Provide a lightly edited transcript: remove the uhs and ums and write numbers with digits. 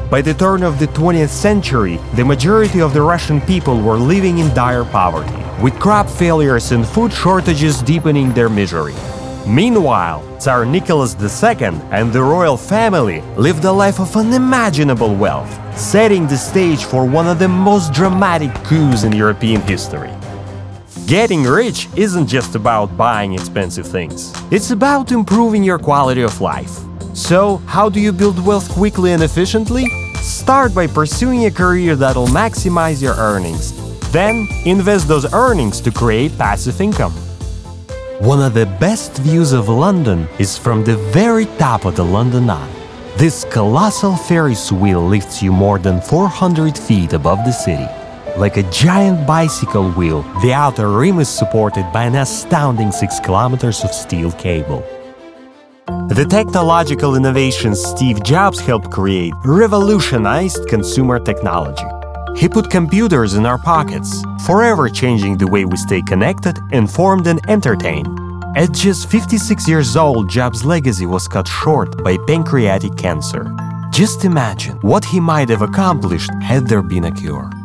By the turn of the 20th century, the majority of the Russian people were living in dire poverty, with crop failures and food shortages deepening their misery. Meanwhile, Tsar Nicholas II and the royal family lived a life of unimaginable wealth, setting the stage for one of the most dramatic coups in European history. Getting rich isn't just about buying expensive things. It's about improving your quality of life. So, how do you build wealth quickly and efficiently? Start by pursuing a career that'll maximize your earnings. Then, invest those earnings to create passive income. One of the best views of London is from the very top of the London Eye. This colossal Ferris wheel lifts you more than 400 feet above the city. Like a giant bicycle wheel, the outer rim is supported by an astounding 6 kilometers of steel cable. The technological innovations Steve Jobs helped create revolutionized consumer technology. He put computers in our pockets, forever changing the way we stay connected, informed, and entertained. At just 56 years old, Jobs' legacy was cut short by pancreatic cancer. Just imagine what he might have accomplished had there been a cure.